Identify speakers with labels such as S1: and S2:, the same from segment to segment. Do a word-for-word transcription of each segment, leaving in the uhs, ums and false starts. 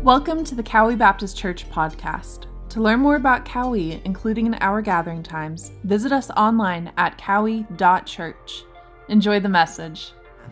S1: Welcome to the Cowie Baptist Church podcast. To learn more about Cowie, including our gathering times, visit us online at cowie dot church. Enjoy the message.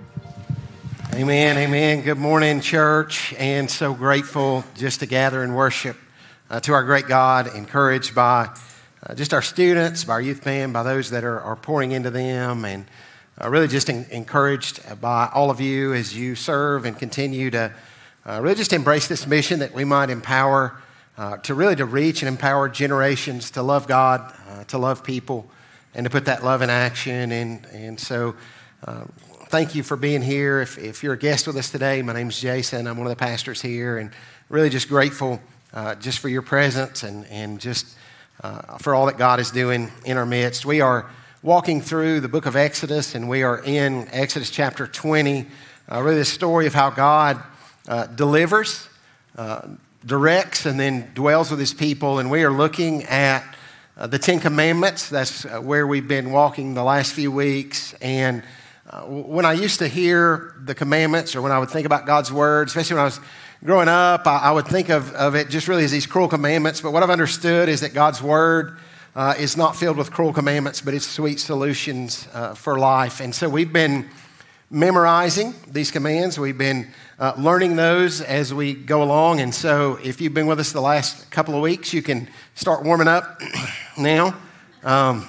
S2: Amen, amen. Good morning, church, and so grateful just to gather and worship uh, to our great God, encouraged by uh, just our students, by our youth band, by those that are, are pouring into them, and uh, really just in, encouraged by all of you as you serve and continue to uh, really just embrace this mission that we might empower uh, to really to reach and empower generations to love God, uh, to love people, and to put that love in action. And, and so uh, thank you for being here. If, if you're a guest with us today, my name's Jason. I'm one of the pastors here, and really just grateful uh, just for your presence and, and just uh, for all that God is doing in our midst. We are walking through the book of Exodus, and we are in Exodus chapter twenty, uh, really the story of how God uh, delivers, uh, directs, and then dwells with his people. And we are looking at uh, the Ten Commandments. That's uh, where we've been walking the last few weeks. And uh, when I used to hear the commandments, or when I would think about God's word, especially when I was growing up, I, I would think of, of it just really as these cruel commandments. But what I've understood is that God's word uh, is not filled with cruel commandments, but it's sweet solutions uh, for life. And so we've been memorizing these commands. We've been uh, learning those as we go along. And so if you've been with us the last couple of weeks, you can start warming up now. Um,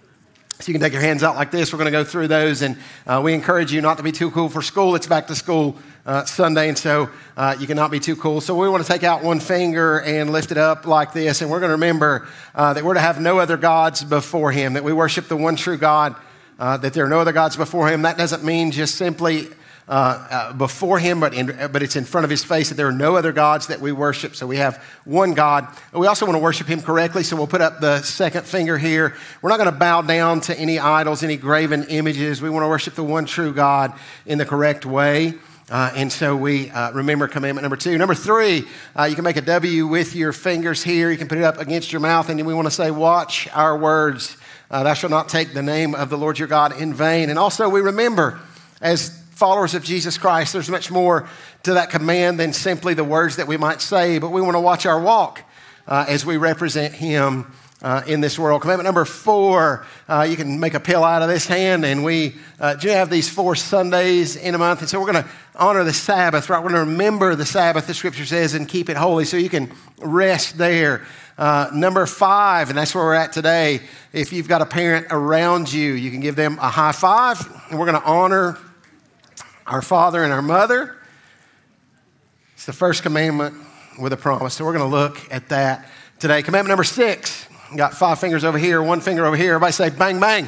S2: so you can take your hands out like this. We're going to go through those. And uh, we encourage you not to be too cool for school. It's back to school uh, Sunday. And so uh, you cannot be too cool. So we want to take out one finger and lift it up like this. And we're going to remember uh, that we're to have no other gods before him, that we worship the one true God, Uh, that there are no other gods before him. That doesn't mean just simply uh, uh, before him, but, in, but it's in front of his face, that there are no other gods that we worship. So we have one God. We also want to worship him correctly, so we'll put up the second finger here. We're not going to bow down to any idols, any graven images. We want to worship the one true God in the correct way. Uh, and so we uh, remember commandment number two. Number three, uh, you can make a W with your fingers here. You can put it up against your mouth, and then we want to say, watch our words. Uh, thou shalt not take the name of the Lord your God in vain. And also we remember, as followers of Jesus Christ, there's much more to that command than simply the words that we might say, but we want to watch our walk uh, as we represent him uh, in this world. Commandment number four, uh, you can make a pill out of this hand, and we uh, do have these four Sundays in a month, and so we're going to honor the Sabbath, right? We're going to remember the Sabbath, the scripture says, and keep it holy, so you can rest there. Uh, number five, and that's where we're at today. If you've got a parent around you, you can give them a high five. And we're going to honor our father and our mother. It's the first commandment with a promise. So we're going to look at that today. Commandment number six. Got five fingers over here, one finger over here. Everybody say bang, bang.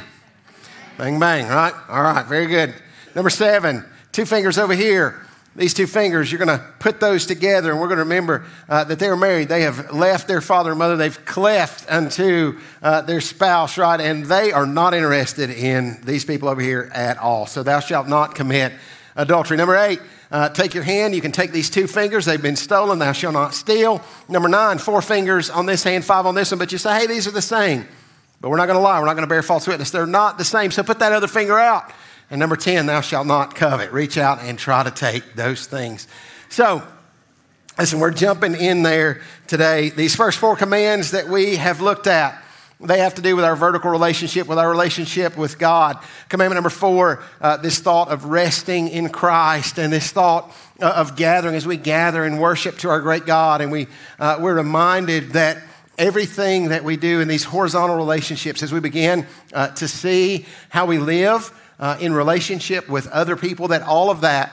S2: Bang, bang, right? All right, very good. Number seven, two fingers over here. These two fingers, you're going to put those together, and we're going to remember uh, that they were married. They have left their father and mother. They've cleft unto uh, their spouse, right? And they are not interested in these people over here at all. So thou shalt not commit adultery. Number eight, uh, take your hand. You can take these two fingers. They've been stolen. Thou shalt not steal. Number nine, four fingers on this hand, five on this one. But you say, hey, these are the same. But we're not going to lie. We're not going to bear false witness. They're not the same. So put that other finger out. And number ten, thou shalt not covet. Reach out and try to take those things. So, listen, we're jumping in there today. These first four commands that we have looked at, they have to do with our vertical relationship, with our relationship with God. Commandment number four, uh, this thought of resting in Christ, and this thought uh, of gathering as we gather and worship to our great God. And we, uh, we're reminded that everything that we do in these horizontal relationships, as we begin uh, to see how we live, Uh, in relationship with other people, that all of that,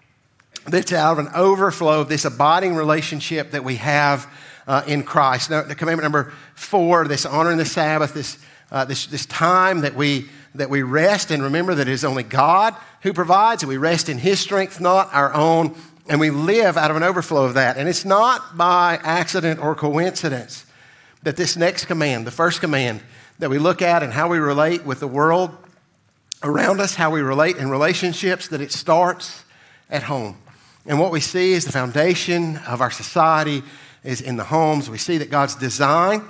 S2: that's out of an overflow of this abiding relationship that we have uh, in Christ. Now, the commandment number four, this honoring the Sabbath, this, uh, this, this time that we, that we rest and remember that it is only God who provides, and we rest in his strength, not our own, and we live out of an overflow of that. And it's not by accident or coincidence that this next command, the first command that we look at and how we relate with the world around us, how we relate in relationships, that it starts at home. And what we see is the foundation of our society is in the homes. We see that God's design,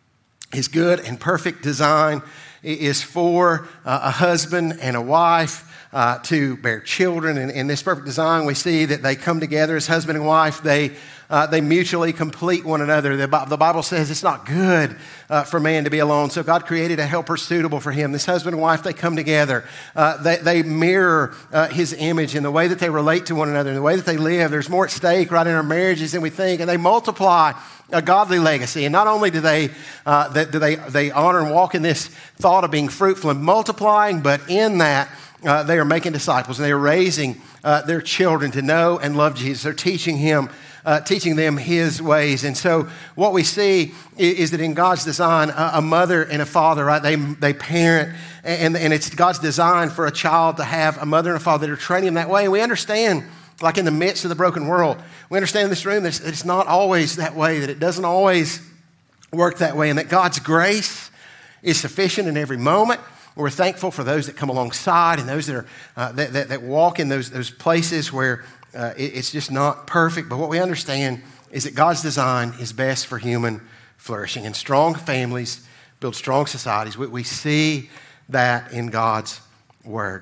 S2: his good and perfect design, is for uh, a husband and a wife uh, to bear children. And in this perfect design, we see that they come together as husband and wife. They uh, uh, they mutually complete one another. The, the Bible says it's not good uh, for man to be alone. So God created a helper suitable for him. This husband and wife, they come together. Uh, they, they mirror uh, his image in the way that they relate to one another, in the way that they live. There's more at stake right in our marriages than we think. And they multiply a godly legacy. And not only do they, uh, do they, they honor and walk in this thought of being fruitful and multiplying, but in that, Uh, they are making disciples, and they are raising uh, their children to know and love Jesus. They're teaching him, uh, teaching them his ways. And so what we see is, is that in God's design, a, a mother and a father, right, they, they parent, and, and it's God's design for a child to have a mother and a father that are training him that way. And we understand, like in the midst of the broken world, we understand in this room that it's not always that way, that it doesn't always work that way, and that God's grace is sufficient in every moment. We're thankful for those that come alongside and those that are uh, that, that, that walk in those, those places where uh, it, it's just not perfect. But what we understand is that God's design is best for human flourishing. And strong families build strong societies. We, we see that in God's word.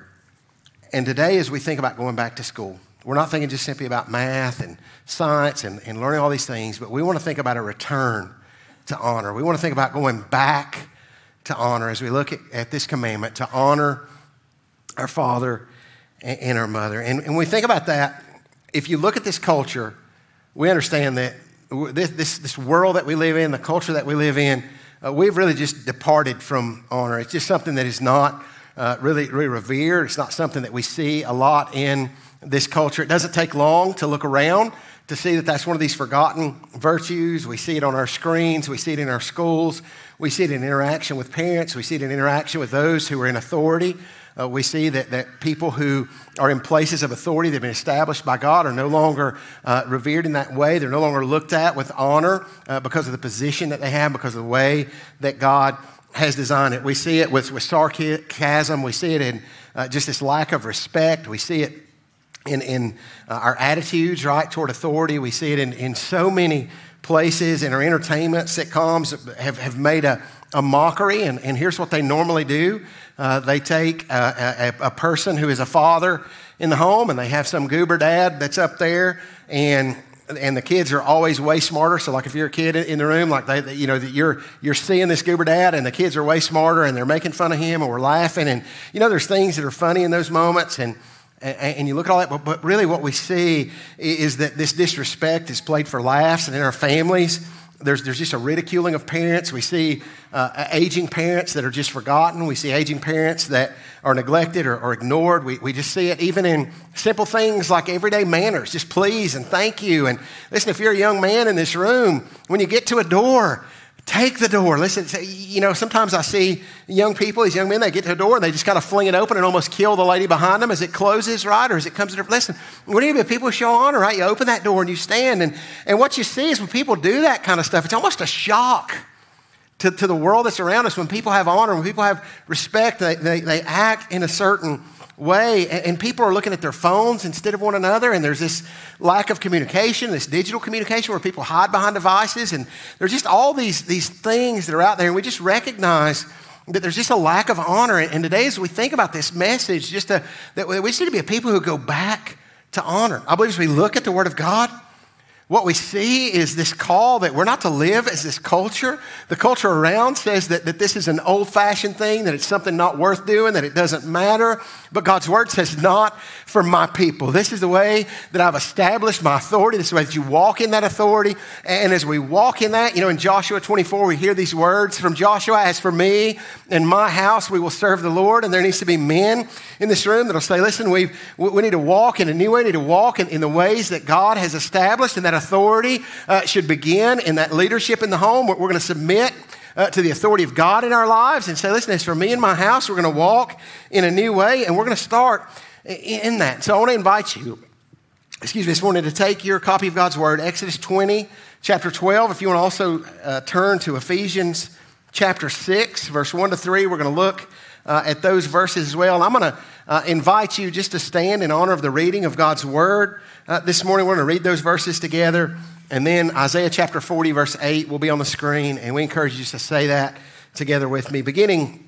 S2: And today, as we think about going back to school, we're not thinking just simply about math and science and, and learning all these things, but we want to think about a return to honor. We want to think about going back to honor as we look at, at this commandment, to honor our father and, and our mother. And, and when we think about that, if you look at this culture, we understand that this, this, this world that we live in, the culture that we live in, uh, we've really just departed from honor. It's just something that is not uh, really, really revered. It's not something that we see a lot in this culture. It doesn't take long to look around to see that that's one of these forgotten virtues. We see it on our screens. We see it in our schools. We see it in interaction with parents. We see it in interaction with those who are in authority. Uh, we see that, that people who are in places of authority that have been established by God are no longer uh, revered in that way. They're no longer looked at with honor uh, because of the position that they have, because of the way that God has designed it. We see it with, with sarcasm. We see it in uh, just this lack of respect. We see it in, in uh, our attitudes, right, toward authority. We see it in, in so many places. In our entertainment, sitcoms have, have made a, a mockery, and, and here's what they normally do. Uh, they take a, a, a person who is a father in the home, and they have some goober dad that's up there, and and the kids are always way smarter. So like if you're a kid in the room, like they, you know, that you're you're seeing this goober dad, and the kids are way smarter, and they're making fun of him, and we're laughing, and you know, there's things that are funny in those moments, and and you look at all that, but, but really what we see is that this disrespect is played for laughs, and in our families, there's, there's just a ridiculing of parents. We see uh, aging parents that are just forgotten. We see aging parents that are neglected or, or ignored. We, we just see it even in simple things like everyday manners, just please and thank you. And listen, if you're a young man in this room, when you get to a door, take the door. Listen, you know, sometimes I see young people, these young men, they get to a door and they just kind of fling it open and almost kill the lady behind them as it closes, right? Or as it comes to, listen, when you people show honor, right? You open that door and you stand. And, and what you see is when people do that kind of stuff, it's almost a shock to, to the world that's around us. When people have honor, when people have respect, they, they, they act in a certain way, and people are looking at their phones instead of one another, and there's this lack of communication, this digital communication where people hide behind devices, and there's just all these, these things that are out there, and we just recognize that there's just a lack of honor. And today, as we think about this message, just to, that we just need to be a people who go back to honor. I believe as we look at the Word of God, what we see is this call that we're not to live as this culture. The culture around says that, that this is an old-fashioned thing, that it's something not worth doing, that it doesn't matter. But God's Word says, not for my people. This is the way that I've established my authority. This is the way that you walk in that authority. And as we walk in that, you know, in Joshua twenty-four, we hear these words from Joshua, as for me and my house, we will serve the Lord. And there needs to be men in this room that'll say, listen, we've, we need to walk in a new way, we need to walk in, in the ways that God has established, and that authority uh, should begin in that leadership in the home. We're, we're going to submit uh, to the authority of God in our lives and say, listen, as for me and my house, we're going to walk in a new way, and we're going to start in that. So I want to invite you, excuse me, this morning to take your copy of God's Word, Exodus twenty, chapter twelve. If you want to also uh, turn to Ephesians chapter six, verse one to three, we're going to look uh, at those verses as well. And I'm going to uh, invite you just to stand in honor of the reading of God's Word. Uh, this morning, we're going to read those verses together. And then Isaiah chapter forty, verse eight will be on the screen. And we encourage you to say that together with me. Beginning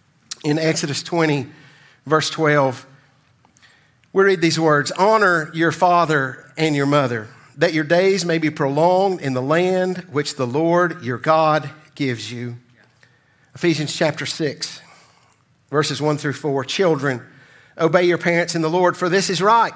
S2: in Exodus twenty, verse twelve, we read these words: honor your father and your mother, that your days may be prolonged in the land which the Lord your God gives you. Ephesians chapter six, verses one through four. Children, obey your parents in the Lord, for this is right.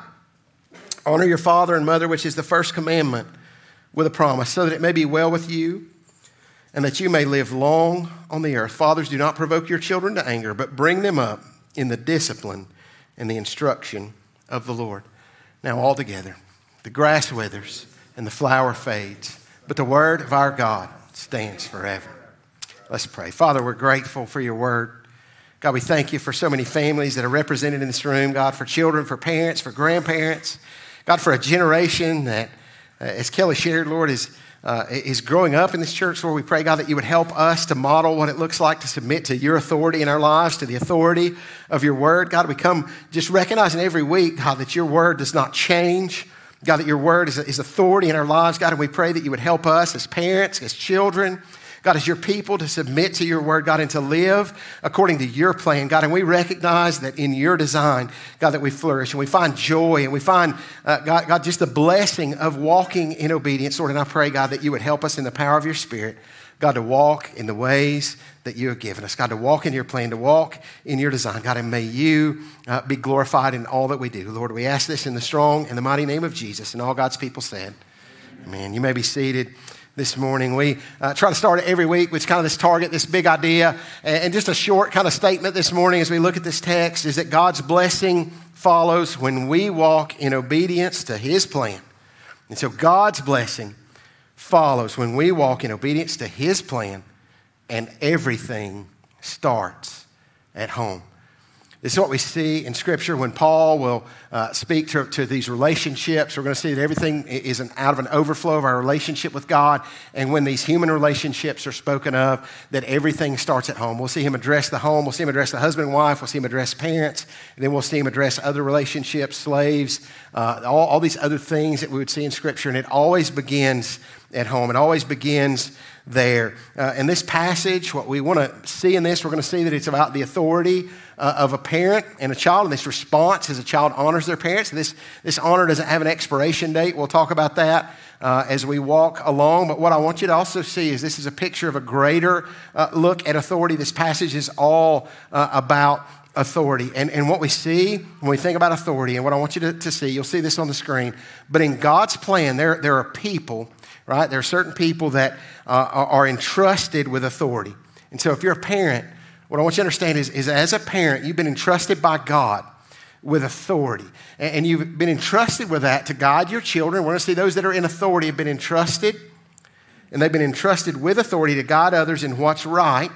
S2: Honor your father and mother, which is the first commandment, with a promise, so that it may be well with you and that you may live long on the earth. Fathers, do not provoke your children to anger, but bring them up in the discipline and the instruction of the Lord. Now all together, the grass withers and the flower fades, but the word of our God stands forever. Let's pray. Father, we're grateful for your word. God, we thank you for so many families that are represented in this room. God, for children, for parents, for grandparents. God, for a generation that, uh, as Kelly shared, Lord, is Uh, is growing up in this church. Lord, we pray, God, that you would help us to model what it looks like to submit to your authority in our lives, to the authority of your word. God, we come just recognizing every week, God, that your word does not change. God, that your word is, is authority in our lives. God, and we pray that you would help us as parents, as children, God, as your people to submit to your word, God, and to live according to your plan, God. And we recognize that in your design, God, that we flourish and we find joy and we find, uh, God, God, just the blessing of walking in obedience, Lord. And I pray, God, that you would help us in the power of your Spirit, God, to walk in the ways that you have given us, God, to walk in your plan, to walk in your design, God. And may you uh, be glorified in all that we do. Lord, we ask this in the strong and the mighty name of Jesus. And all God's people said, amen. You may be seated. This morning, we uh, try to start it every week with kind of this target, this big idea. And just a short kind of statement this morning as we look at this text is that God's blessing follows when we walk in obedience to his plan. And so God's blessing follows when we walk in obedience to his plan, and everything starts at home. This is what we see in Scripture when Paul will uh, speak to, to these relationships. We're going to see that everything is an, out of an overflow of our relationship with God. And when these human relationships are spoken of, that everything starts at home. We'll see him address the home. We'll see him address the husband and wife. We'll see him address parents. And then we'll see him address other relationships, slaves, uh, all, all these other things that we would see in Scripture. And it always begins at home. It always begins there. Uh, in this passage, what we want to see in this, we're going to see that it's about the authority uh, of a parent and a child, and this response as a child honors their parents. This, this honor doesn't have an expiration date. We'll talk about that uh, as we walk along. But what I want you to also see is this is a picture of a greater uh, look at authority. This passage is all uh, about authority. And, and what we see when we think about authority, and what I want you to, to see, you'll see this on the screen, but in God's plan, there, there are people, right? There are certain people that uh, are, are entrusted with authority. And so if you're a parent, what I want you to understand is, is as a parent, you've been entrusted by God with authority. And, and you've been entrusted with that to guide your children. We're going to see those that are in authority have been entrusted, and they've been entrusted with authority to guide others in what's right.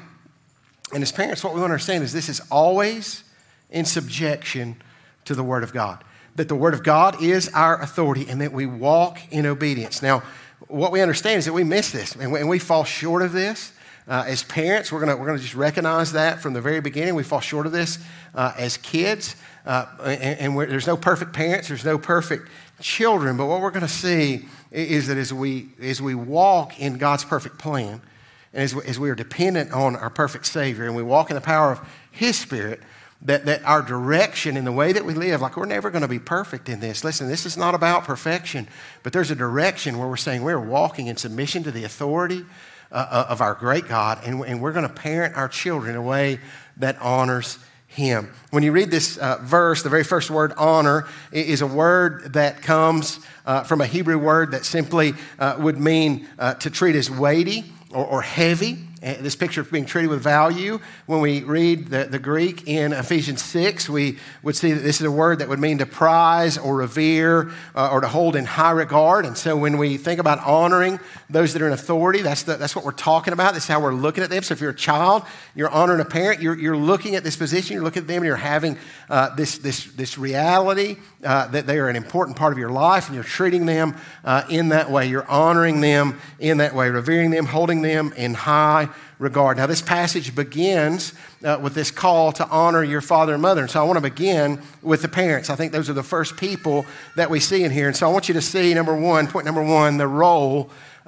S2: And as parents, what we want to understand is this is always in subjection to the Word of God. That the Word of God is our authority and that we walk in obedience. Now, what we understand is that we miss this and we, and we fall short of this. Uh, as parents, we're going we're gonna just recognize that from the very beginning. We fall short of this uh, as kids. Uh, and and there's no perfect parents. There's no perfect children. But what we're going to see is that as we, as we walk in God's perfect plan, and as we, as we are dependent on our perfect Savior and we walk in the power of His Spirit, that, that our direction in the way that we live, like we're never going to be perfect in this. Listen, this is not about perfection, but there's a direction where we're saying we're walking in submission to the authority uh, of our great God, and, and we're going to parent our children in a way that honors Him. When you read this uh, verse, the very first word, honor, is a word that comes uh, from a Hebrew word that simply uh, would mean uh, to treat as weighty or, or heavy. And this picture of being treated with value. When we read the, the Greek in Ephesians six, we would see that this is a word that would mean to prize or revere uh, or to hold in high regard. And so when we think about honoring those that are in authority, that's, the, that's what we're talking about. That's how we're looking at them. So if you're a child, you're honoring a parent, you're, you're looking at this position, you're looking at them, and you're having uh, this, this, this reality uh, that they are an important part of your life, and you're treating them uh, in that way. You're honoring them in that way, revering them, holding them in high regard. Now, this passage begins uh, with this call to honor your father and mother. And so I want to begin with the parents. I think those are the first people that we see in here. And so I want you to see, number one, point number one, the role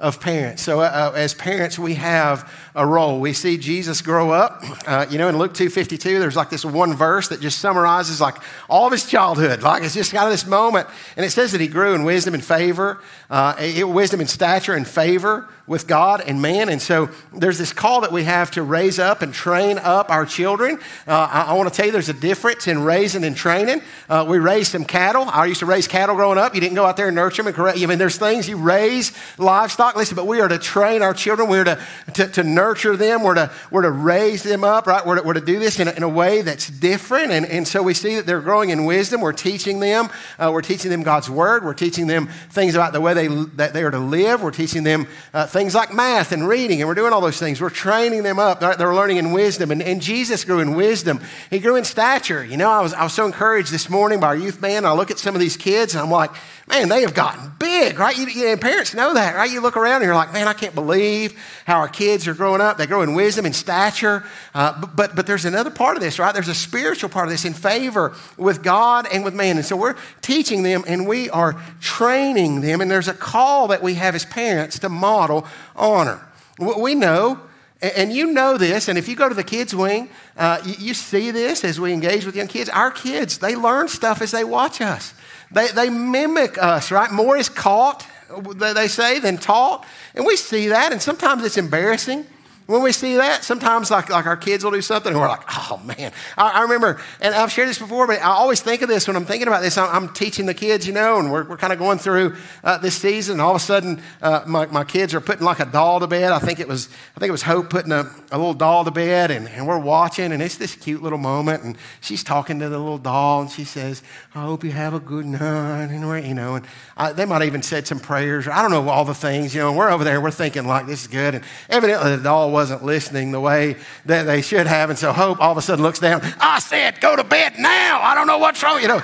S2: of parents. So uh, as parents, we have a role. We see Jesus grow up. Uh, you know, in Luke two fifty-two, there's like this one verse that just summarizes like all of his childhood. Like it's just kind of this moment. And it says that he grew in wisdom and favor, uh, it, wisdom and stature and favor with God and man. And so there's this call that we have to raise up and train up our children. Uh, I, I want to tell you there's a difference in raising and training. Uh, we raised some cattle. I used to raise cattle growing up. You didn't go out there and nurture them and correct. I mean, there's things you raise livestock. Listen, but we are to train our children. We're to, to, to nurture them. We're to, we're to raise them up, right? We're to, we're to do this in a, in a way that's different. And, and so we see that they're growing in wisdom. We're teaching them. Uh, we're teaching them God's word. We're teaching them things about the way they, that they are to live. We're teaching them uh, things like math and reading. And we're doing all those things. We're training them up. They're, they're learning in wisdom. And, and Jesus grew in wisdom. He grew in stature. You know, I was, I was so encouraged this morning by our youth band. I look at some of these kids and I'm like, man, they have gotten big, right? You, you, and parents know that, right? You look around and you're like, man, I can't believe how our kids are growing up. They grow in wisdom and stature. Uh, but, but but there's another part of this, right? There's a spiritual part of this in favor with God and with man. And so we're teaching them and we are training them. And there's a call that we have as parents to model honor. We know, and you know this, and if you go to the kids' wing, uh, you, you see this as we engage with young kids. Our kids, they learn stuff as they watch us. They, they mimic us, right? More is caught, they say, than taught. And we see that, and sometimes it's embarrassing. When we see that, sometimes like, like our kids will do something and we're like, oh man. I, I remember, and I've shared this before, but I always think of this when I'm thinking about this. I'm, I'm teaching the kids, you know, and we're, we're kind of going through uh, this season. And all of a sudden, uh, my, my kids are putting like a doll to bed. I think it was, I think it was Hope putting a, a little doll to bed, and, and we're watching, and it's this cute little moment. And she's talking to the little doll, and she says, I hope you have a good night. And we're, you know, and I, they might have even said some prayers. I don't know all the things, you know. And we're over there, we're thinking like this is good, and evidently the doll was wasn't listening the way that they should have. And so Hope all of a sudden looks down. I said, go to bed now. I don't know what's wrong, you know.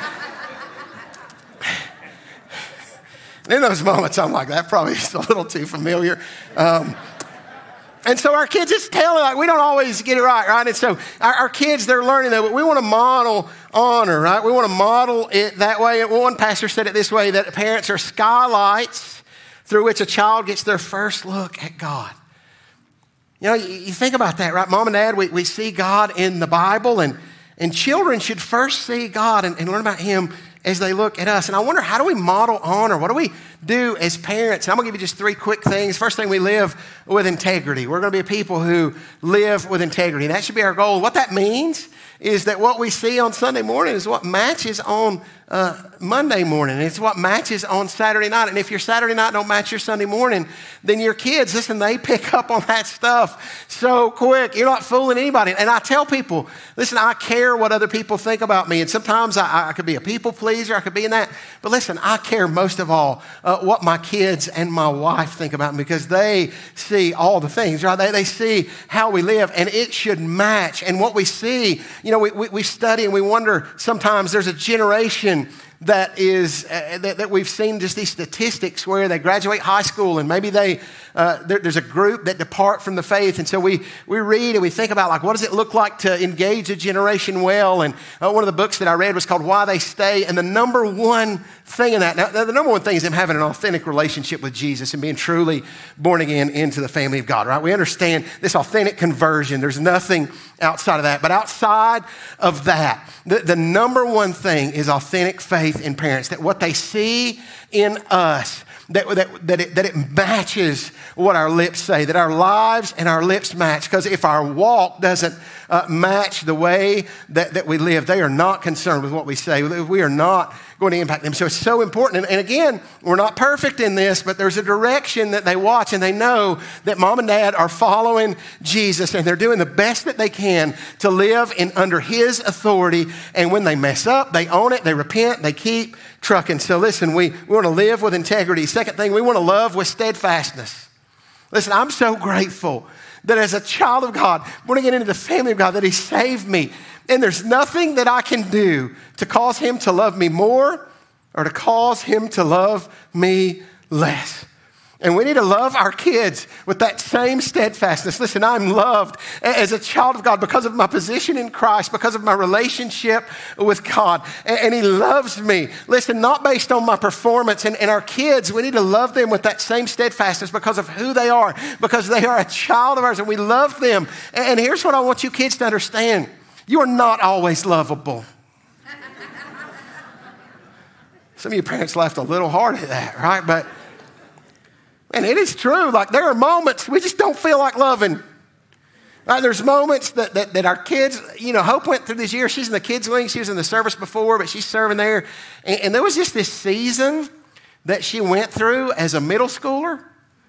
S2: And in those moments, I'm like, that probably is a little too familiar. Um, and so our kids, it's telling, like, we don't always get it right, right? And so our, our kids, they're learning that, but we want to model honor, right? We want to model it that way. One pastor said it this way, that parents are skylights through which a child gets their first look at God. You know, you think about that, right? Mom and Dad, we, we see God in the Bible, and, and children should first see God and, and learn about Him as they look at us. And I wonder, how do we model honor? What do we do as parents? And I'm going to give you just three quick things. First thing, we live with integrity. We're going to be a people who live with integrity. That should be our goal. What that means is that what we see on Sunday morning is what matches on uh, Monday morning. It's what matches on Saturday night. And if your Saturday night don't match your Sunday morning, then your kids, listen, they pick up on that stuff so quick. You're not fooling anybody. And I tell people, listen, I care what other people think about me. And sometimes I, I could be a people pleaser. I could be in that. But listen, I care most of all uh, what my kids and my wife think about me, because they see all the things, right? They, they see how we live, and it should match. And what we see, you know, we, we, we study and we wonder sometimes there's a generation that is uh, that, that we've seen just these statistics where they graduate high school and maybe they uh, there, there's a group that depart from the faith. And so we we read and we think about, like, what does it look like to engage a generation well? And uh, one of the books that I read was called Why They Stay. And the number one thing in that, now the number one thing is them having an authentic relationship with Jesus and being truly born again into the family of God, right? We understand this authentic conversion. There's nothing outside of that. But outside of that, the, the number one thing is authentic faith in parents, that what they see in us, that, that, that, it, that it matches what our lips say, that our lives and our lips match. Because if our walk doesn't uh, match the way that, that we live, they are not concerned with what we say. We are not going to impact them. So it's so important. And, and again, we're not perfect in this, but there's a direction that they watch, and they know that mom and dad are following Jesus, and they're doing the best that they can to live in under His authority. And when they mess up, they own it, they repent, they keep trucking. So listen, we, we want to live with integrity. Second thing, we want to love with steadfastness. Listen, I'm so grateful that as a child of God, born again into the family of God, that He saved me. And there's nothing that I can do to cause Him to love me more or to cause Him to love me less. And we need to love our kids with that same steadfastness. Listen, I'm loved as a child of God because of my position in Christ, because of my relationship with God. And he loves me. Listen, not based on my performance. And, and our kids, we need to love them with that same steadfastness because of who they are, because they are a child of ours and we love them. And here's what I want you kids to understand. You are not always lovable. Some of you parents laughed a little hard at that, right? But and it is true. Like there are moments we just don't feel like loving. Right? There's moments that, that, that our kids, you know, Hope went through this year. She's in the kids wing. She was in the service before, but she's serving there. And, and there was just this season that she went through as a middle schooler.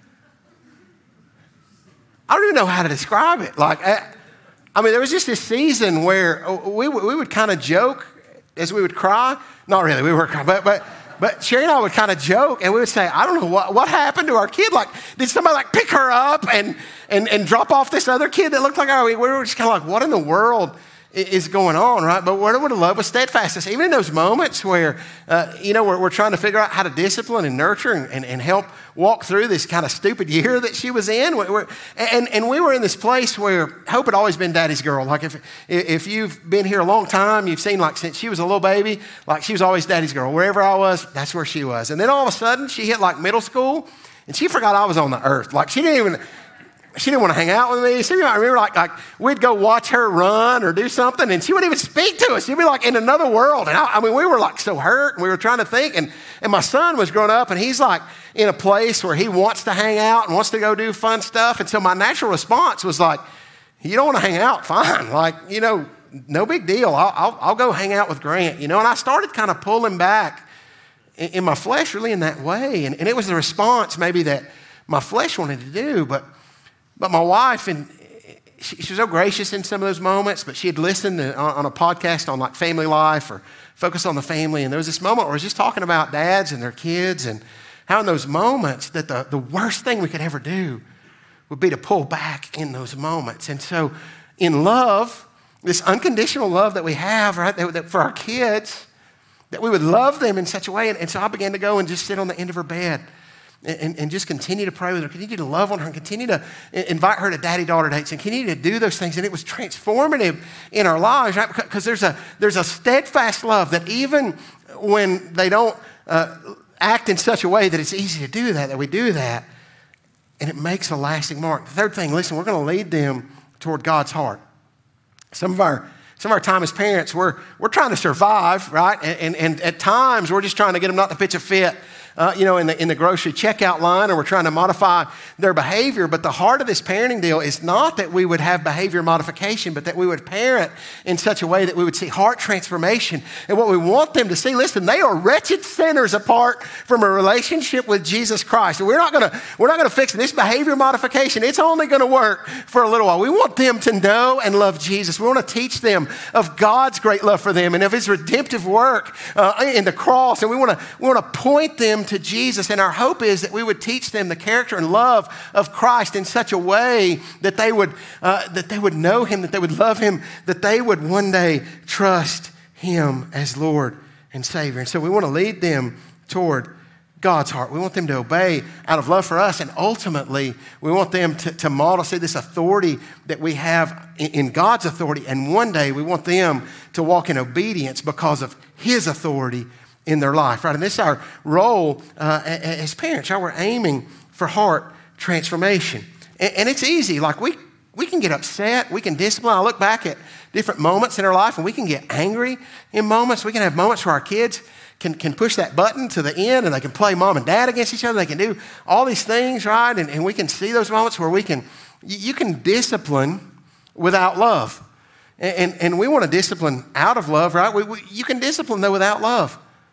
S2: I don't even know how to describe it. Like, I, I mean, there was just this season where we, we would kind of joke as we would cry. Not really, we were crying, but, but, but Sherry and I would kind of joke and we would say, I don't know what, what happened to our kid. Like, did somebody like pick her up and, and, and drop off this other kid that looked like her? We were just kind of like, what in the world is going on, right? But we're to love with steadfastness. Even in those moments where, uh, you know, we're, we're trying to figure out how to discipline and nurture and, and, and help walk through this kind of stupid year that she was in. We're, and, and we were in this place where Hope had always been daddy's girl. Like if, if you've been here a long time, you've seen like since she was a little baby, like she was always daddy's girl. Wherever I was, that's where she was. And then all of a sudden she hit like middle school and she forgot I was on the earth. Like she didn't even... She didn't want to hang out with me. So, I remember like, like we'd go watch her run or do something and she wouldn't even speak to us. She'd be like in another world. And I, I mean, we were like so hurt and we were trying to think. And, and my son was growing up and he's like in a place where he wants to hang out and wants to go do fun stuff. And so my natural response was like, you don't want to hang out? Fine. Like, you know, no big deal. I'll, I'll, I'll go hang out with Grant, you know. And I started kind of pulling back in, in my flesh really in that way. And, and it was the response maybe that my flesh wanted to do. But But my wife, and she, she was so gracious in some of those moments, but she had listened on, on a podcast on like family life or Focus on the Family. And there was this moment where I was just talking about dads and their kids and how in those moments that the, the worst thing we could ever do would be to pull back in those moments. And so in love, this unconditional love that we have, right, that, that for our kids, that we would love them in such a way. And, and so I began to go and just sit on the end of her bed. And, and just continue to pray with her, continue to love on her, and continue to invite her to daddy-daughter dates, and continue to do those things. And it was transformative in our lives, right? Because there's a, there's a steadfast love that even when they don't uh, act in such a way that it's easy to do that, that we do that, and it makes a lasting mark. The third thing, listen, we're going to lead them toward God's heart. Some of our Some of our time as parents, we're, we're trying to survive, right? And, and, and at times, we're just trying to get them not to pitch a fit, uh, you know, in the, in the grocery checkout line, or we're trying to modify their behavior. But the heart of this parenting deal is not that we would have behavior modification, but that we would parent in such a way that we would see heart transformation. And what we want them to see, listen, they are wretched sinners apart from a relationship with Jesus Christ. And we're not going to we're not going to fix this behavior modification. It's only going to work for a little while. We want them to know and love Jesus. We want to teach them of God's great love for them and of his redemptive work uh, in the cross. And we want to we want to point them to Jesus. And our hope is that we would teach them the character and love of Christ in such a way that they would uh, that they would know him, that they would love him, that they would one day trust him as Lord and Savior. And so we want to lead them toward God's heart. We want them to obey out of love for us. And ultimately, we want them to, to model, see this authority that we have in, in God's authority. And one day, we want them to walk in obedience because of his authority in their life, right? And this is our role uh, as parents, how we're aiming for heart transformation. And, and it's easy. Like we, we can get upset. We can discipline. I look back at different moments in our life and we can get angry in moments. We can have moments where our kids Can, can push that button to the end and they can play mom and dad against each other. They can do all these things, right? And, and we can see those moments where we can, you can discipline without love. And, and, and we want to discipline out of love, right? We, we, you can discipline though without love.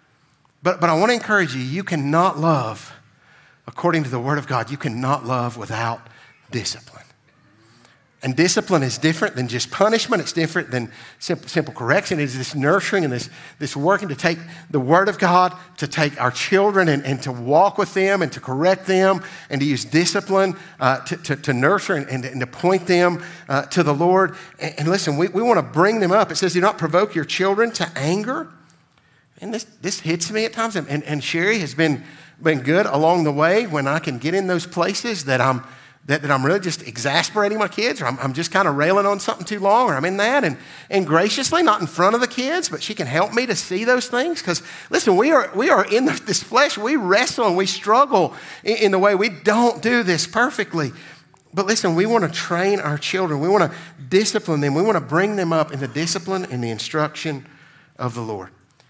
S2: But, but I want to encourage you, you cannot love, according to the word of God, you cannot love without discipline. And discipline is different than just punishment. It's different than simple, simple correction. It is this nurturing and this, this working to take the word of God, to take our children and, and to walk with them and to correct them and to use discipline uh, to, to, to nurture and, and, and to point them uh, to the Lord. And, and listen, we, we want to bring them up. It says, do not provoke your children to anger. And this, this hits me at times. And, and Sherry has been been good along the way when I can get in those places that I'm That, that I'm really just exasperating my kids, or I'm, I'm just kind of railing on something too long, or I'm in that, and, and graciously, not in front of the kids, but she can help me to see those things. Because listen, we are we are in this flesh. We wrestle and we struggle in, in the way. We don't do this perfectly. But listen, we want to train our children. We want to discipline them. We want to bring them up in the discipline and the instruction of the Lord.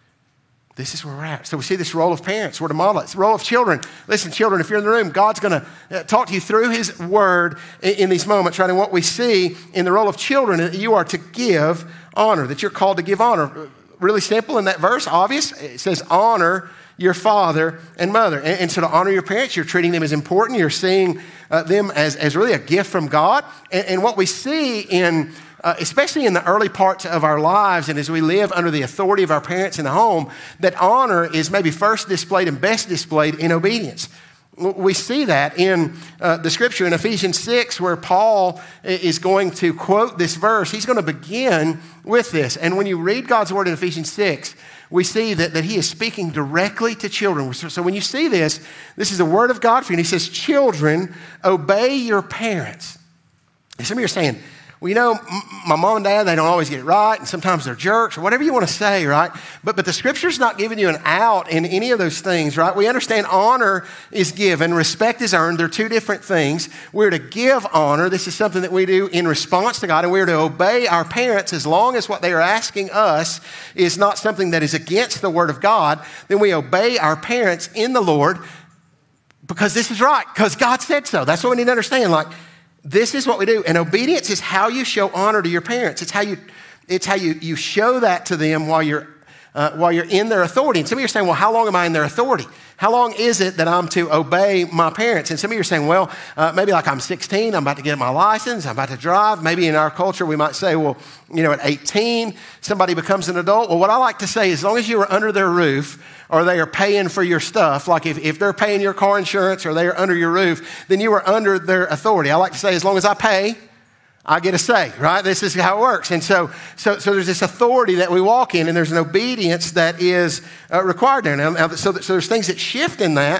S2: This is where we're at. So we see this role of parents. We're to model it. It's the role of children. Listen, children, if you're in the room, God's going to talk to you through his word in, in these moments, right? And what we see in the role of children is that you are to give honor, that you're called to give honor. Really simple in that verse, obvious. It says honor your father and mother. And, and so to honor your parents, you're treating them as important. You're seeing uh, them as, as really a gift from God. And, and what we see in Uh, especially in the early parts of our lives and as we live under the authority of our parents in the home, that honor is maybe first displayed and best displayed in obedience. We see that in uh, the scripture in Ephesians six, where Paul is going to quote this verse. He's going to begin with this. And when you read God's word in Ephesians six, we see that, that he is speaking directly to children. So, so when you see this, this is the word of God for you. And he says, children, obey your parents. And some of you are saying, well, you know, my mom and dad, they don't always get it right, and sometimes they're jerks, or whatever you want to say, right? But but the scripture's not giving you an out in any of those things, right? We understand honor is given, respect is earned. They're two different things. We're to give honor. This is something that we do in response to God, and we're to obey our parents as long as what they are asking us is not something that is against the word of God. Then we obey our parents in the Lord because this is right, because God said so. That's what we need to understand. Like, this is what we do. And obedience is how you show honor to your parents. It's how you, it's how you, you show that to them while you're, uh, while you're in their authority. And some of you are saying, well, how long am I in their authority? How long is it that I'm to obey my parents? And some of you are saying, well, uh, maybe like I'm sixteen, I'm about to get my license, I'm about to drive. Maybe in our culture we might say, well, you know, at eighteen, somebody becomes an adult. Well, what I like to say is as long as you are under their roof or they are paying for your stuff, like if, if they're paying your car insurance or they are under your roof, then you are under their authority. I like to say as long as I pay, I get a say, right? This is how it works. And so so, so there's this authority that we walk in, and there's an obedience that is uh, required there. Now, now so, so there's things that shift in that.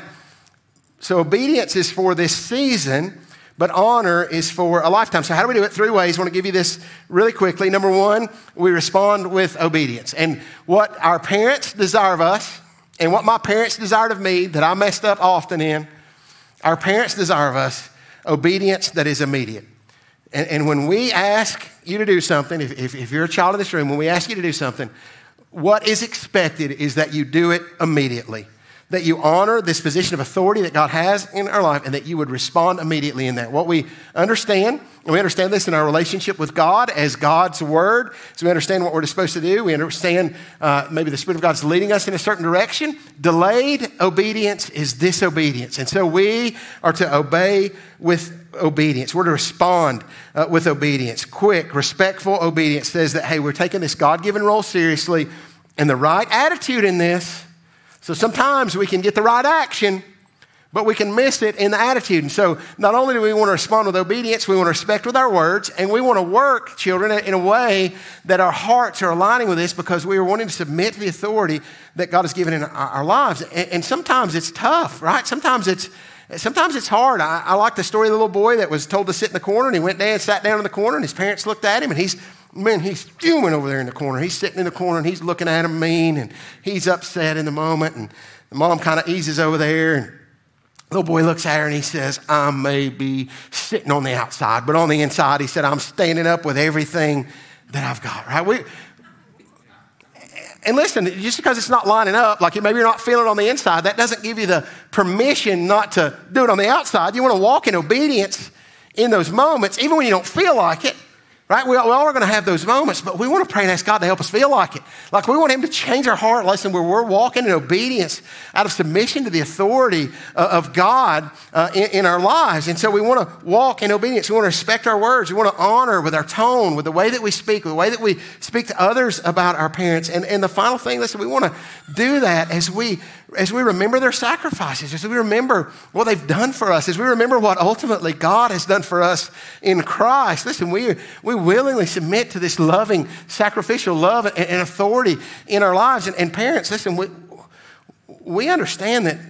S2: So obedience is for this season, but honor is for a lifetime. So how do we do it? Three ways. I want to give you this really quickly. Number one, we respond with obedience. And what our parents desire of us, and what my parents desired of me that I messed up often in, our parents desire of us obedience that is immediate. And, and when we ask you to do something, if, if, if you're a child in this room, when we ask you to do something, what is expected is that you do it immediately. That you honor this position of authority that God has in our life, and that you would respond immediately in that. What we understand, and we understand this in our relationship with God as God's word, so we understand what we're supposed to do. We understand uh, maybe the Spirit of God's leading us in a certain direction. Delayed obedience is disobedience. And so we are to obey with obedience. We're to respond uh, with obedience. Quick, respectful obedience says that, hey, we're taking this God-given role seriously, and the right attitude in this. So sometimes we can get the right action, but we can miss it in the attitude. And so not only do we want to respond with obedience, we want to respect with our words, and we want to work, children, in a way that our hearts are aligning with this, because we are wanting to submit to the authority that God has given in our, our lives. And, and sometimes it's tough, right? Sometimes it's Sometimes it's hard. I, I like the story of the little boy that was told to sit in the corner, and he went down and sat down in the corner, and his parents looked at him, and he's, man, he's fuming over there in the corner. He's sitting in the corner, and he's looking at him mean, and he's upset in the moment, and the mom kind of eases over there, and the little boy looks at her, and he says, I may be sitting on the outside, but on the inside, he said, I'm standing up with everything that I've got, right? We, And listen, just because it's not lining up, like maybe you're not feeling it on the inside, that doesn't give you the permission not to do it on the outside. You want to walk in obedience in those moments, even when you don't feel like it, right? We all, we all are going to have those moments, but we want to pray and ask God to help us feel like it. Like we want Him to change our heart. Listen, where we're walking in obedience out of submission to the authority uh, of God uh, in, in our lives. And so we want to walk in obedience. We want to respect our words. We want to honor with our tone, with the way that we speak, with the way that we speak to others about our parents. And, and the final thing, listen, we want to do that as we as we remember their sacrifices, as we remember what they've done for us, as we remember what ultimately God has done for us in Christ. Listen, we, we willingly submit to this loving, sacrificial love and, and authority in our lives. And, and parents, listen, we, we understand that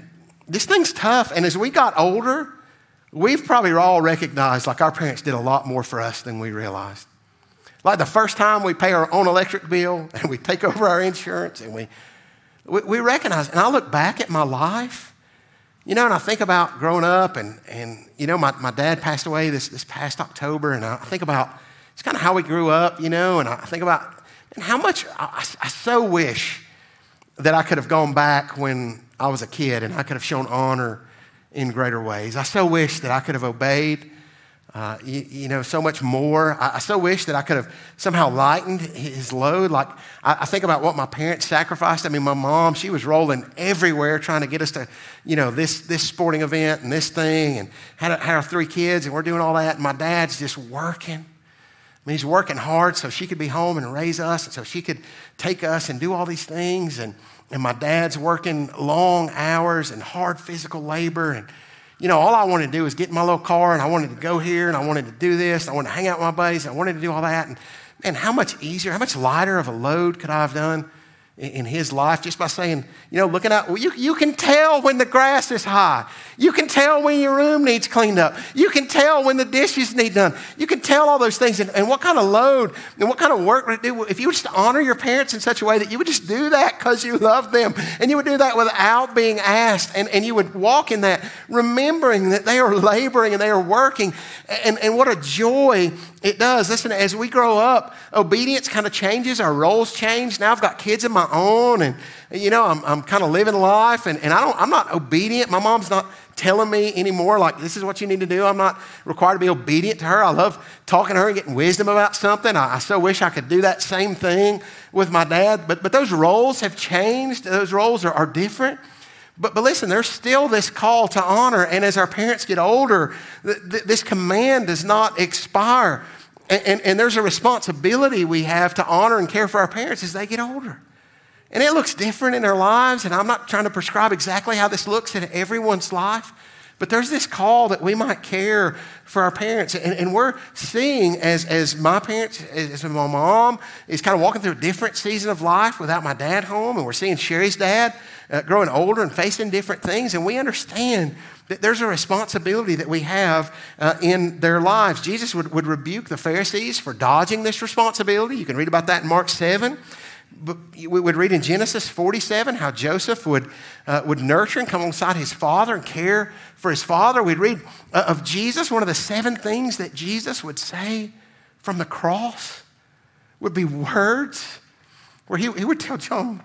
S2: this thing's tough. And as we got older, we've probably all recognized like our parents did a lot more for us than we realized. Like the first time we pay our own electric bill and we take over our insurance and we, we, we recognize, and I look back at my life, you know, and I think about growing up and, and you know, my, my dad passed away this, this past October, and I think about, it's kind of how we grew up, you know, and I think about and how much, I, I so wish that I could have gone back when I was a kid and I could have shown honor in greater ways. I so wish that I could have obeyed, uh, you, you know, so much more. I, I so wish that I could have somehow lightened his load. Like, I, I think about what my parents sacrificed. I mean, my mom, she was rolling everywhere trying to get us to, you know, this this sporting event and this thing, and had, had our three kids, and we're doing all that. And my dad's just working. I mean, he's working hard so she could be home and raise us, and so she could take us and do all these things. And, and my dad's working long hours and hard physical labor. And, you know, all I wanted to do was get in my little car, and I wanted to go here, and I wanted to do this, and I wanted to hang out with my buddies, and I wanted to do all that. And, man, how much easier, how much lighter of a load could I have done in his life just by saying, you know, looking out, well, you, you can tell when the grass is high. You can tell when your room needs cleaned up. You can tell when the dishes need done. You can tell all those things. And, and what kind of load and what kind of work would it do if you would just honor your parents in such a way that you would just do that because you love them, and you would do that without being asked, and, and you would walk in that remembering that they are laboring and they are working, and, and what a joy it does. Listen, as we grow up, obedience kind of changes. Our roles change. Now I've got kids of my own, and you know, I'm, I'm kind of living life, and, and I don't, I'm not obedient. My mom's not telling me anymore, like, this is what you need to do. I'm not required to be obedient to her. I love talking to her and getting wisdom about something. I, I so wish I could do that same thing with my dad, but, but those roles have changed. Those roles are, are different. But, but listen, there's still this call to honor, and as our parents get older, th- th- this command does not expire. And, and, and there's a responsibility we have to honor and care for our parents as they get older. And it looks different in their lives, and I'm not trying to prescribe exactly how this looks in everyone's life, but there's this call that we might care for our parents. And, and we're seeing as, as my parents, as my mom is kind of walking through a different season of life without my dad home, and we're seeing Sherry's dad uh, growing older and facing different things, and we understand that there's a responsibility that we have uh, in their lives. Jesus would, would rebuke the Pharisees for dodging this responsibility. You can read about that in Mark seven. But we would read in Genesis forty-seven how Joseph would, uh, would nurture and come alongside his father and care for his father. We'd read uh, of Jesus, one of the seven things that Jesus would say from the cross would be words where he, he would tell John,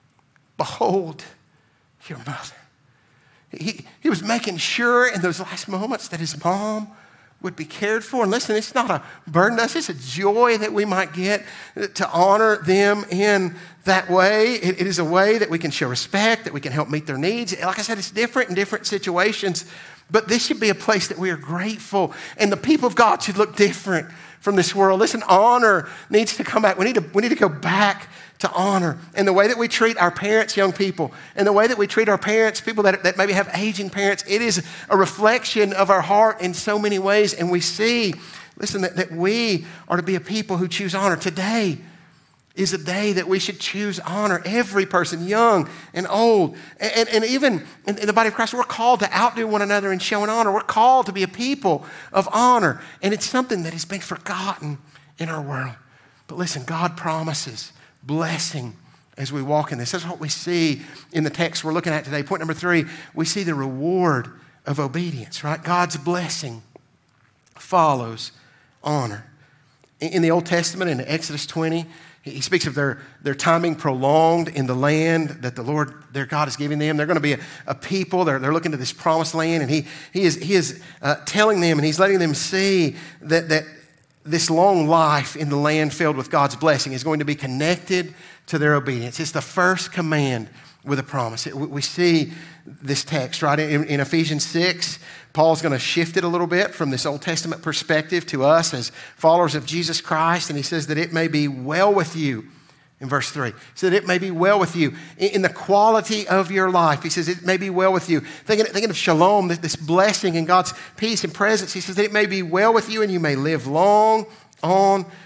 S2: behold your mother. He, he was making sure in those last moments that his mom would be cared for. And listen, it's not a burden to us. It's a joy that we might get to honor them in that way. It, it is a way that we can show respect, that we can help meet their needs. Like I said, it's different in different situations, but this should be a place that we are grateful, and the people of God should look different from this world. Listen, honor needs to come back. We need to, we need to go back to honor. And the way that we treat our parents, young people, and the way that we treat our parents, people that, that maybe have aging parents, it is a reflection of our heart in so many ways. And we see, listen, that, that we are to be a people who choose honor. Today is a day that we should choose honor. Every person, young and old, and, and even in, in the body of Christ, we're called to outdo one another in showing honor. We're called to be a people of honor. And it's something that has been forgotten in our world. But listen, God promises blessing as we walk in this. That's what we see in the text we're looking at today. Point number three, we see the reward of obedience, right? God's blessing follows honor. In the Old Testament, in Exodus twenty, he speaks of their, their timing prolonged in the land that the Lord, their God, is giving them. They're going to be a, a people. They're, they're looking to this promised land, and he, he is, he is uh, telling them, and he's letting them see that, that this long life in the land filled with God's blessing is going to be connected to their obedience. It's the first command with a promise. It, we see this text, right? In, in Ephesians six, Paul's going to shift it a little bit from this Old Testament perspective to us as followers of Jesus Christ, and he says that it may be well with you. In verse three, so that it may be well with you in the quality of your life. He says it may be well with you. Thinking, thinking of shalom, this blessing and God's peace and presence. He says that it may be well with you and you may live long on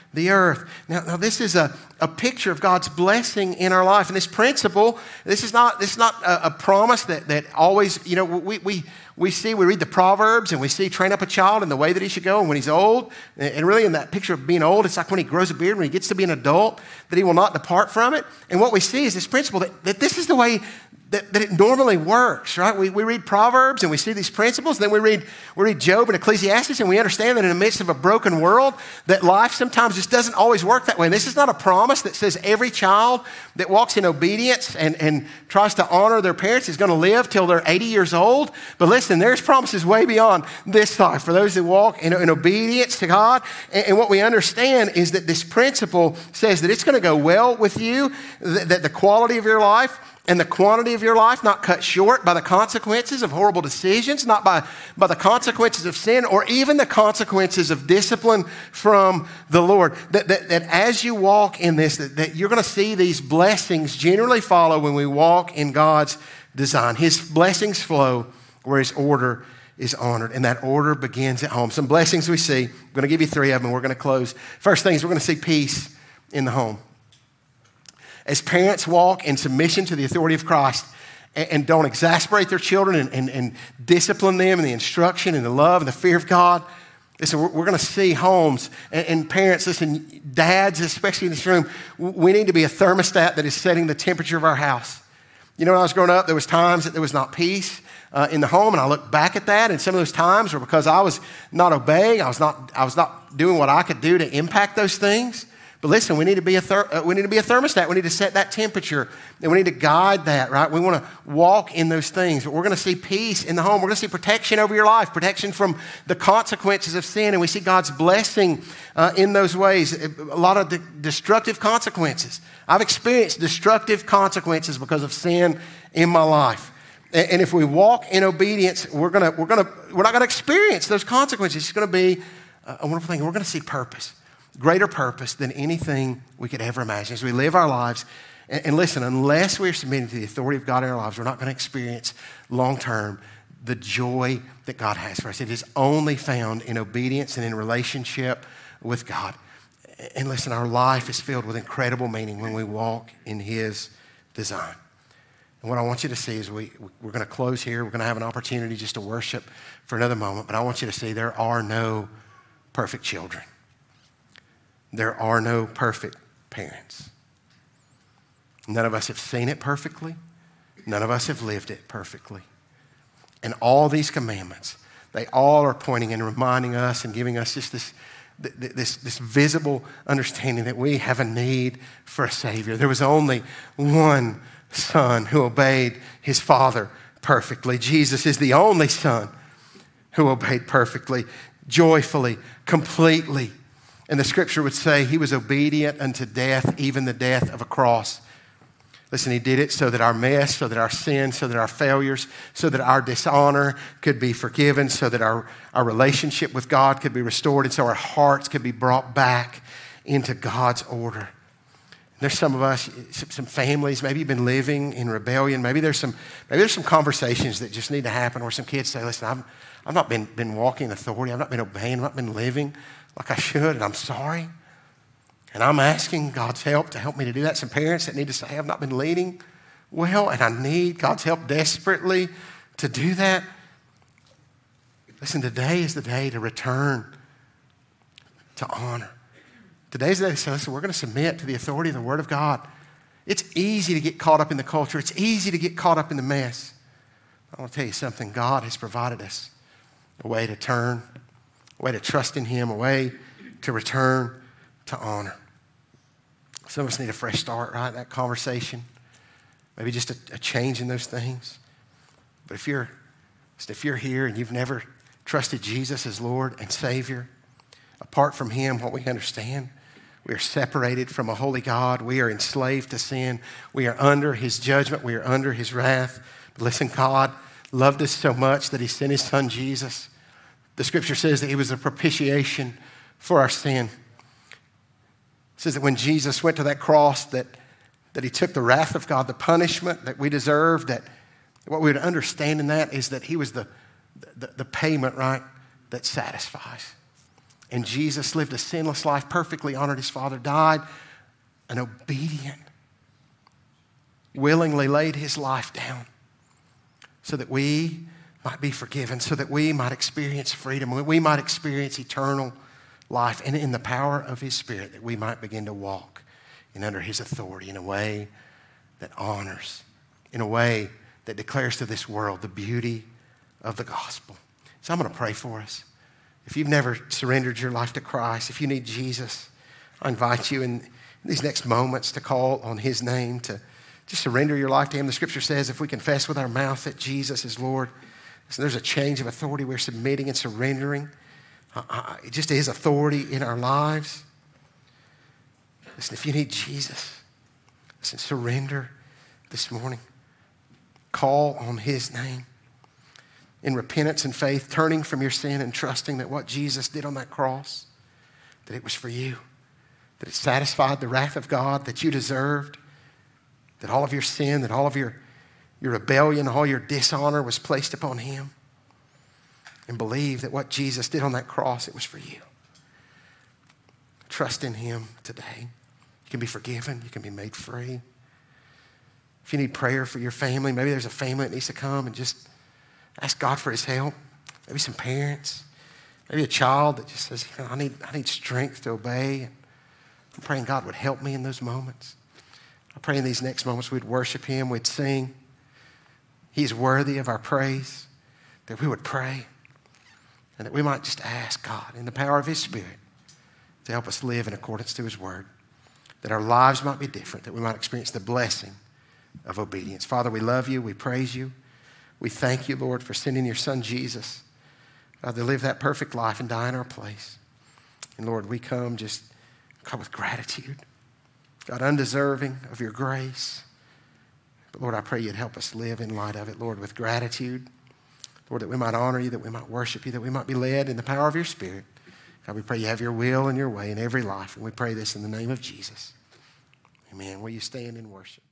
S2: the earth. Now, now this is a, a picture of God's blessing in our life. And this principle, this is not, this is not a, a promise that, that always, you know, we, we, we see, we read the Proverbs and we see train up a child in the way that he should go. And when he's old, and really in that picture of being old, it's like when he grows a beard, when he gets to be an adult, that he will not depart from it. And what we see is this principle that, that this is the way That, that it normally works, right? We, we read Proverbs and we see these principles. Then we read, we read Job and Ecclesiastes, and we understand that in the midst of a broken world, that life sometimes just doesn't always work that way. And this is not a promise that says every child that walks in obedience and, and tries to honor their parents is going to live till they're eighty years old. But listen, there's promises way beyond this life for those that walk in, in obedience to God. And, and what we understand is that this principle says that it's going to go well with you, that, that the quality of your life and the quantity of your life not cut short by the consequences of horrible decisions, not by, by the consequences of sin, or even the consequences of discipline from the Lord. That, that, that as you walk in this, that, that you're going to see these blessings generally follow when we walk in God's design. His blessings flow where his order is honored, and that order begins at home. Some blessings we see. I'm going to give you three of them, and we're going to close. First thing is we're going to see peace in the home. As parents walk in submission to the authority of Christ and, and don't exasperate their children and, and, and discipline them in the instruction and the love and the fear of God, listen, we're, we're going to see homes and, and parents, listen, dads, especially in this room, we need to be a thermostat that is setting the temperature of our house. You know, when I was growing up, there was times that there was not peace uh, in the home, and I look back at that, and some of those times were because I was not obeying, I was not, I was not doing what I could do to impact those things. But listen, we need to be a ther- uh, we need to be a thermostat. We need to set that temperature, and we need to guide that, right? We want to walk in those things. But we're going to see peace in the home. We're going to see protection over your life, protection from the consequences of sin, and we see God's blessing uh, in those ways. A lot of de- destructive consequences. I've experienced destructive consequences because of sin in my life. And, and if we walk in obedience, we're gonna we're gonna we're not going to experience those consequences. It's going to be a wonderful thing. We're going to see purpose. Greater purpose than anything we could ever imagine as we live our lives. And, and listen, unless we're submitting to the authority of God in our lives, we're not going to experience long-term the joy that God has for us. It is only found in obedience and in relationship with God. And listen, our life is filled with incredible meaning when we walk in his design. And what I want you to see is we, we're going to close here. We're going to have an opportunity just to worship for another moment. But I want you to see there are no perfect children. There are no perfect parents. None of us have seen it perfectly. None of us have lived it perfectly. And all these commandments, they all are pointing and reminding us and giving us just this, this, this visible understanding that we have a need for a Savior. There was only one Son who obeyed his Father perfectly. Jesus is the only Son who obeyed perfectly, joyfully, completely. And the scripture would say he was obedient unto death, even the death of a cross. Listen, he did it so that our mess, so that our sin, so that our failures, so that our dishonor could be forgiven, so that our, our relationship with God could be restored, and so our hearts could be brought back into God's order. There's some of us, some families, maybe you've been living in rebellion. Maybe there's some, maybe there's some conversations that just need to happen where some kids say, listen, I've, I've not been, been walking in authority. I've not been obeying. I've not been living like I should, and I'm sorry. And I'm asking God's help to help me to do that. Some parents that need to say, I've not been leading well, and I need God's help desperately to do that. Listen, today is the day to return to honor. Today's the day to say, listen, we're going to submit to the authority of the Word of God. It's easy to get caught up in the culture. It's easy to get caught up in the mess. I want to tell you something. God has provided us a way to turn, a way to trust in Him, a way to return to honor. Some of us need a fresh start, right? That conversation. Maybe just a, a change in those things. But if you're, if you're here and you've never trusted Jesus as Lord and Savior, apart from Him, what we understand, we are separated from a holy God. We are enslaved to sin. We are under His judgment. We are under His wrath. But listen, God loved us so much that He sent His Son, Jesus. The scripture says that He was a propitiation for our sin. It says that when Jesus went to that cross, that, that He took the wrath of God, the punishment that we deserve, that what we would understand in that is that He was the, the, the payment, right, that satisfies. And Jesus lived a sinless life, perfectly honored his Father, died an obedient, willingly laid his life down so that we might be forgiven, so that we might experience freedom, we might experience eternal life, and in the power of his Spirit that we might begin to walk and under his authority in a way that honors, in a way that declares to this world the beauty of the gospel. So I'm going to pray for us. If you've never surrendered your life to Christ, if you need Jesus, I invite you in these next moments to call on his name, to just surrender your life to him. The scripture says if we confess with our mouth that Jesus is Lord, so there's a change of authority. We're submitting and surrendering. Uh, uh, it just is authority in our lives. Listen, if you need Jesus, listen, surrender this morning. Call on his name in repentance and faith, turning from your sin and trusting that what Jesus did on that cross, that it was for you, that it satisfied the wrath of God that you deserved, that all of your sin, that all of your, your rebellion, all your dishonor was placed upon him. And believe that what Jesus did on that cross, it was for you. Trust in him today. You can be forgiven. You can be made free. If you need prayer for your family, maybe there's a family that needs to come and just ask God for his help. Maybe some parents. Maybe a child that just says, you know, I need, I need strength to obey. I'm praying God would help me in those moments. I pray in these next moments we'd worship him, we'd sing. He's worthy of our praise, that we would pray, and that we might just ask God in the power of his Spirit to help us live in accordance to his word, that our lives might be different, that we might experience the blessing of obedience. Father, we love you. We praise you. We thank you, Lord, for sending your son Jesus, God, to live that perfect life and die in our place. And Lord, we come just, God, with gratitude, God, undeserving of your grace. But Lord, I pray you'd help us live in light of it, Lord, with gratitude. Lord, that we might honor you, that we might worship you, that we might be led in the power of your Spirit. God, we pray you have your will and your way in every life. And we pray this in the name of Jesus. Amen. Will you stand and worship?